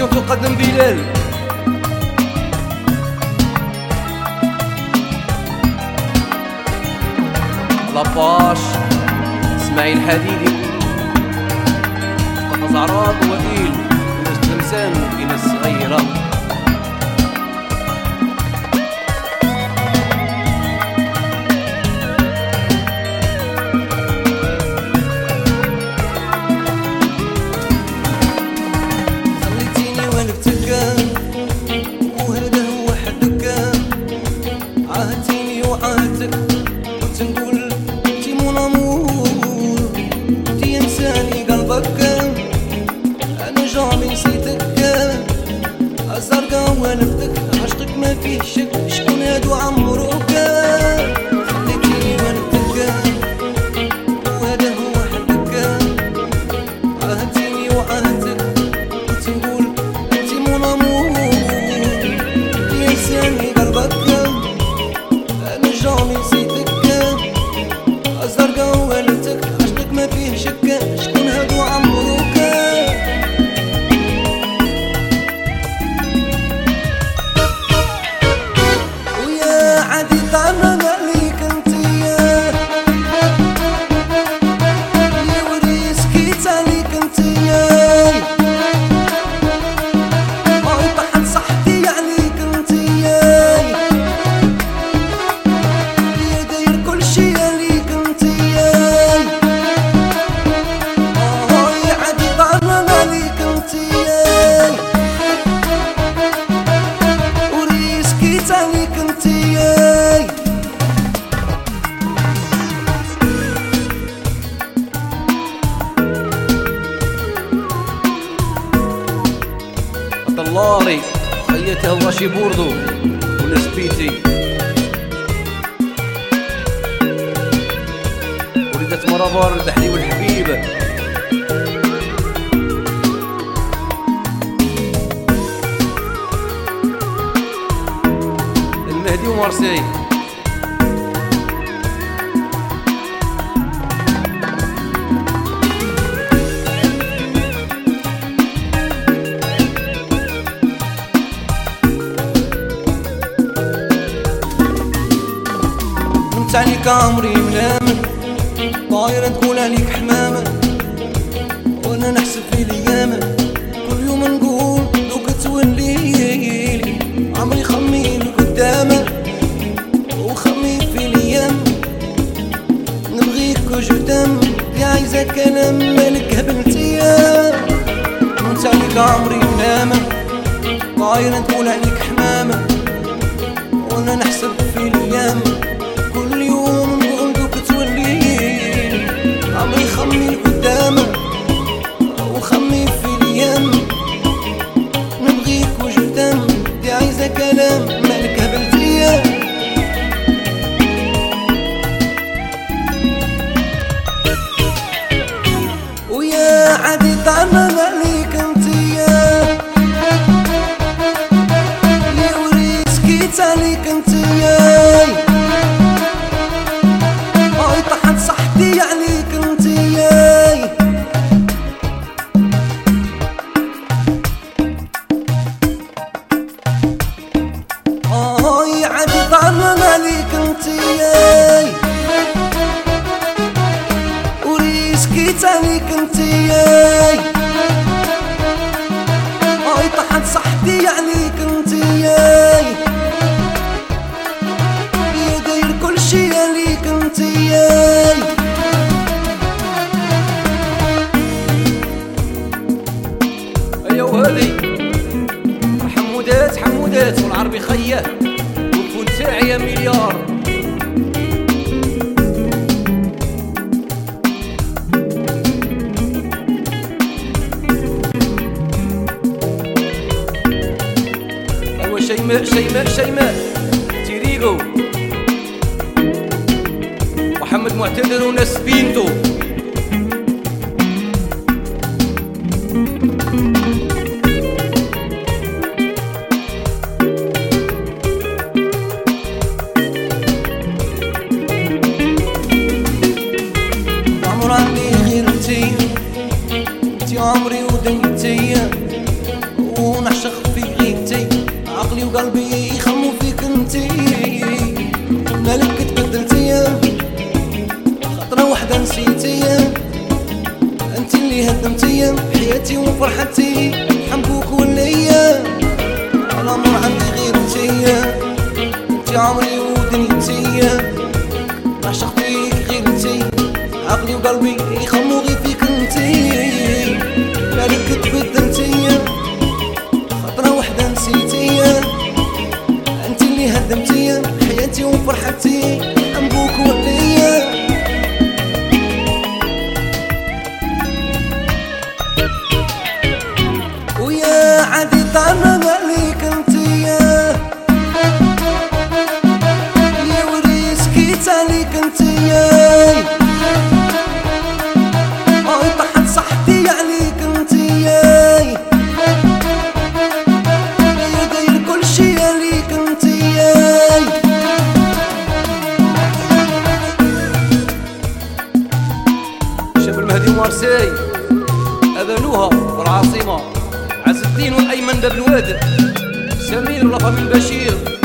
برودكسيون تقدم بلال. لاباش اسماعيل حديدي، مصطفى زعراط وائل، وناس تلمسان وفي ناس صغيرة. عهدتيني وعهدتك وتنقول انتي مون امور، انتي انساني قلبك، انا جامي نسيتك، الزرقا ولفتك عشقك ما فيه شك، شكون هادو عمروك؟ خليتيني ولفتك وهذا هو حدك، عهدتيني وعهدتك وتنقول انتي مون امور، انتي انساني قلبك، جامي نسيتك، الزرقا ولدتك عشقك ما فيه شك، شكون هادو عمروك؟ ويا عادي طعنا عليك انتيا، يا وري سكيت عليك انتيا، هاي طحن صحتي عليك انتيا، طلاري خيته واشي بوردو ونسبيتي، ولدت مرابر البحري والحبيب، المهدي ومارسي. نمت عليك عمري منامن، طايرة تقول عليك حمامة، وانا نحسب في الايام، كل يوم نقول دوك توليلي، عمري خمي لقدامه وخمي في الايام، نبغيك وجدام يا عايزة كلام مالك هبلتيا. نمت عليك عمري منامن، طايرة تقول عليك حمامة، وانا نحسب في الايام، كل يوم نقول دوك توليلي، عمري خمي لقدامه وخمي في الايام، نبغيك وجدام دي عايزة كلام مالك هبلتيا. ويا عادي طعنا عليك انتيا، يا وري سكيت عليك انتيا، صحتي عليك انتيا، هاي عادي طعنا عليك انتيا، وريسكيت عليك انتيا، هاي طحن صحتي عليك انتيا، يا داير كل شي عليك انتيا. وهذي حمودات والعربي خياه، والفون تاعي يا مليار. ايوا شيماء تيريغو، محمد معتذر وناس بينتو. عمري ودنيتي وقلبي يخمو فيك انتي، مالك تبدلتيا خطرة وحدة نسيتيا، انتي اللي هدمتيا حياتي وفرحتي، حنبوك وليا الامر عندي غير انتيا، انتي عمري ودنيتيا، عشقت فيك غير انتي، عقلي وقلبي يخمو غير فيك انتي، مالك تبدلتيا خطرة وحدة نسيتيا، انتي اللي هدمتيا حياتي وفرحتي، حنبوك وليا. ويا عادي طعنا عليك انتيا، يا وريسكيت عليك انتيا، هاي طحت صحتي عليك انتيا، يا داير كل شي عليك انتيا. شاب المهدي ومارسي أذنوها والعاصمة، عز الدين والأيمن باب الوادر، سمير ورفا من بشير.